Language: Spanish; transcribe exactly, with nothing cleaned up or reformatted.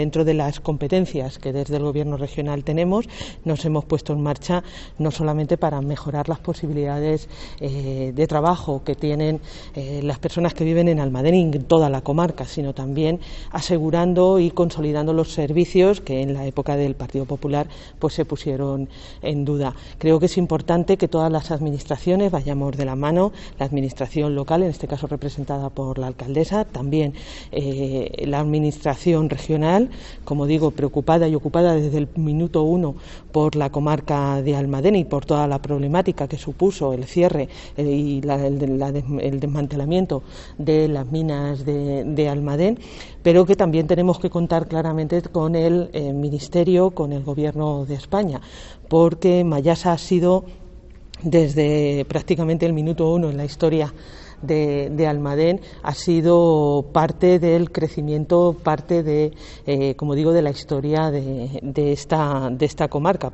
Dentro de las competencias que desde el Gobierno regional tenemos, nos hemos puesto en marcha no solamente para mejorar las posibilidades eh, de trabajo que tienen eh, las personas que viven en Almadén y en toda la comarca, sino también asegurando y consolidando los servicios que en la época del Partido Popular pues se pusieron en duda. Creo que es importante que todas las administraciones vayamos de la mano, la administración local, en este caso representada por la alcaldesa, también eh, la administración regional, como digo, preocupada y ocupada desde el minuto uno por la comarca de Almadén y por toda la problemática que supuso el cierre eh, y la, el, la, el desmantelamiento de las minas de, de Almadén, pero que también tenemos que contar claramente con el eh, Ministerio, con el Gobierno de España, porque Mayasa ha sido desde prácticamente el minuto uno en la historia De, de Almadén, ha sido parte del crecimiento, parte de, eh, como digo, de la historia de, de, esta, de esta comarca.